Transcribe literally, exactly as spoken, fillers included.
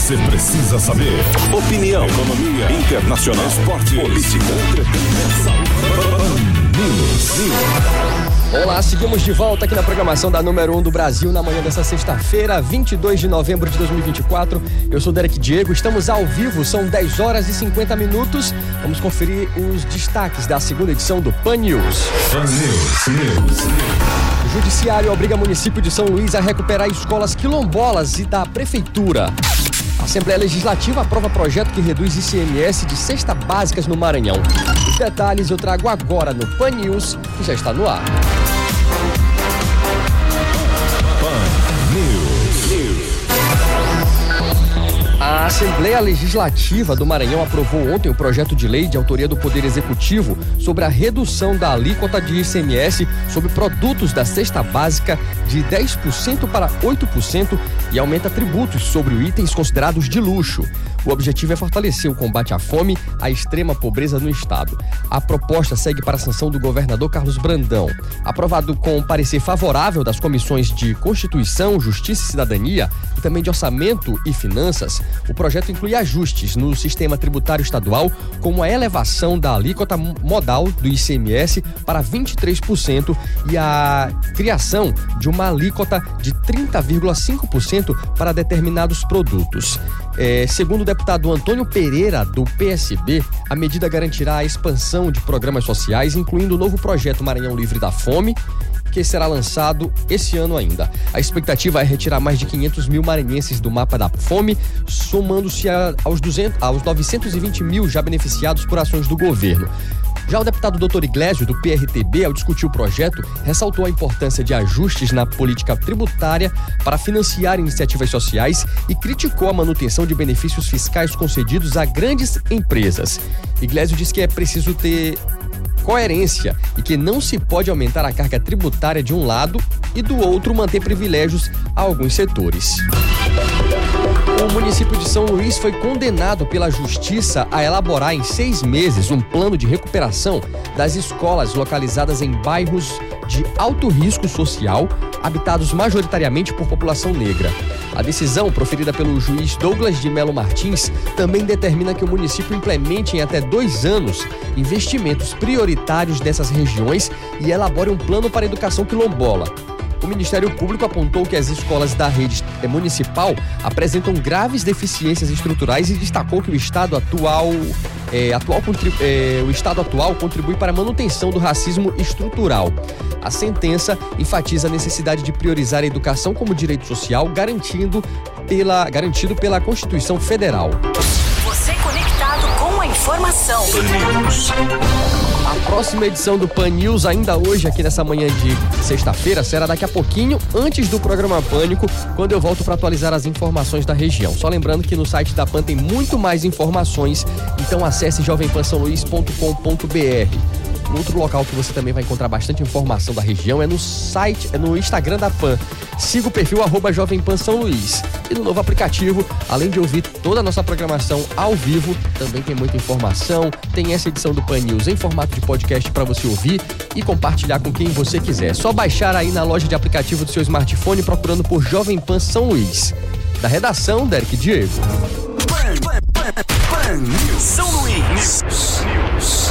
você precisa saber. Opinião, economia, internacional, esporte, política, entretenimento. Olá, seguimos de volta aqui na programação da número um do Brasil na manhã dessa sexta-feira, vinte e dois de novembro de dois mil e vinte e quatro. Eu sou Derek Diego, estamos ao vivo, são dez horas e cinquenta minutos. Vamos conferir os destaques da segunda edição do Pan News. Pan News, News. O Judiciário obriga o município de São Luís a recuperar escolas quilombolas e da Prefeitura. A Assembleia Legislativa aprova projeto que reduz I C M S de cesta básicas no Maranhão. Os detalhes eu trago agora no Pan News, que já está no ar. Pan News. A Assembleia Legislativa do Maranhão aprovou ontem o projeto de lei de autoria do Poder Executivo sobre a redução da alíquota de I C M S sobre produtos da cesta básica de dez por cento para oito por cento e aumenta tributos sobre itens considerados de luxo. O objetivo é fortalecer o combate à fome, à extrema pobreza no estado. A proposta segue para a sanção do governador Carlos Brandão. Aprovado com parecer favorável das comissões de Constituição, Justiça e Cidadania e também de Orçamento e Finanças, o projeto inclui ajustes no sistema tributário estadual, como a elevação da alíquota modal do I C M S para vinte e três por cento e a criação de uma alíquota de trinta vírgula cinco por cento para determinados produtos. É, segundo o deputado Antônio Pereira, do P S B, a medida garantirá a expansão de programas sociais, incluindo o novo projeto Maranhão Livre da Fome, que será lançado esse ano ainda. A expectativa é retirar mais de quinhentos mil maranhenses do mapa da fome, somando-se aos, duzentos, aos novecentos e vinte mil já beneficiados por ações do governo. Já o deputado doutor Iglesio, do P R T B, ao discutir o projeto, ressaltou a importância de ajustes na política tributária para financiar iniciativas sociais e criticou a manutenção de benefícios fiscais concedidos a grandes empresas. Iglesio diz que é preciso ter coerência e que não se pode aumentar a carga tributária de um lado e do outro manter privilégios a alguns setores. O município de São Luís foi condenado pela Justiça a elaborar em seis meses um plano de recuperação das escolas localizadas em bairros de alto risco social, habitados majoritariamente por população negra. A decisão, proferida pelo juiz Douglas de Melo Martins, também determina que o município implemente em até dois anos investimentos prioritários dessas regiões e elabore um plano para a educação quilombola. O Ministério Público apontou que as escolas da rede municipal apresentam graves deficiências estruturais e destacou que o Estado atual, é, atual é, o Estado atual contribui para a manutenção do racismo estrutural. A sentença enfatiza a necessidade de priorizar a educação como direito social, garantindo pela, garantido pela Constituição Federal. Você conectado com a informação. A próxima edição do Pan News, ainda hoje, aqui nessa manhã de sexta-feira, será daqui a pouquinho, antes do programa Pânico, quando eu volto para atualizar as informações da região. Só lembrando que no site da Pan tem muito mais informações, então acesse jovem pan são luís ponto com ponto b r. Outro local que você também vai encontrar bastante informação da região é no site, é no Instagram da Pan. Siga o perfil arroba Jovem Pan São Luís. E no novo aplicativo, além de ouvir toda a nossa programação ao vivo, também tem muita informação. Tem essa edição do Pan News em formato de podcast para você ouvir e compartilhar com quem você quiser. É só baixar aí na loja de aplicativo do seu smartphone procurando por Jovem Pan São Luís. Da redação, Derek Diego. Pan, Pan, Pan, Pan News. São Luís. News.